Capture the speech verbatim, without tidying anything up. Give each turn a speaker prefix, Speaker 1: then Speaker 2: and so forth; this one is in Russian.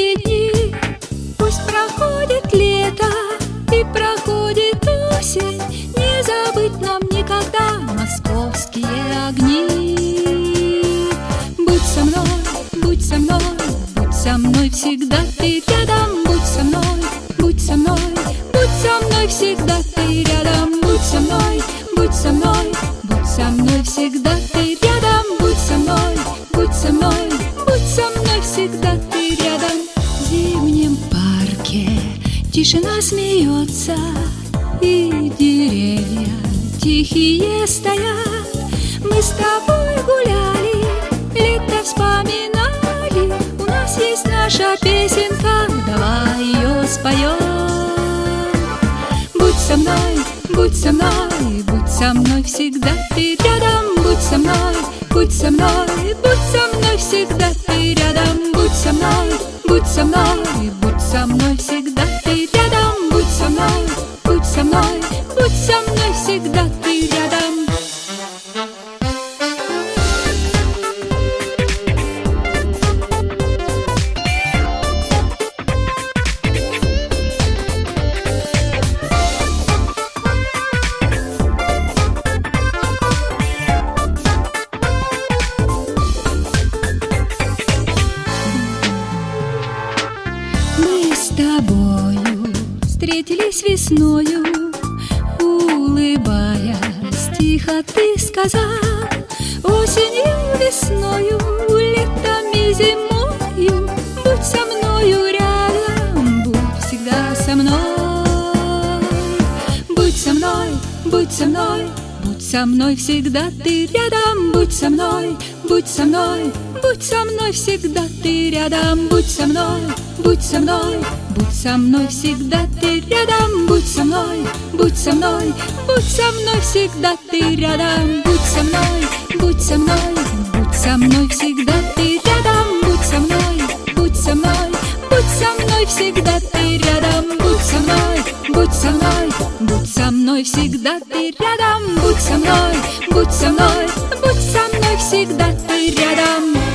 Speaker 1: летние дни. Пусть проходит лето и проходит осень, не забыть нам никогда московские огни. Будь со мной, будь со мной, будь со мной всегда ты рядом. Будь со мной, будь со мной, будь со мной всегда ты рядом. Будь со мной, будь со мной, будь со мной всегда ты рядом. Будь со мной, будь со мной, будь со мной всегда ты рядом. В зимнем парке тишина смеется, и деревья тихие стоят. Мы с тобой гуляли, лето вспоминали. У нас есть наша песенка, давай ее споем. Будь со мной, будь со мной, будь со мной всегда ты рядом. Будь со мной, будь со мной, будь со мной всегда ты рядом. Будь со мной, будь со мной, будь со мной всегда ты рядом. Будь со мной, будь со мной, будь со мной всегда ты рядом. Мы с тобою встретились весною, улыбаясь, тихо ты сказал: осенью, весною, летом и зимою будь со мною рядом, будь всегда со мной. Будь со мной, будь со мной, будь со мной всегда ты рядом. Будь со мной, будь со мной, будь со мной всегда ты рядом. Будь со мной, будь со мной, будь со мной всегда ты рядом. Будь со мной, будь со мной, будь со мной всегда ты рядом. Будь со мной, будь со мной, будь со мной всегда ты рядом. Будь со мной, будь со мной, будь со мной всегда ты рядом. Будь со мной, будь со мной, будь со мной всегда ты рядом. Будь со мной, будь со мной, будь со мной всегда ты рядом.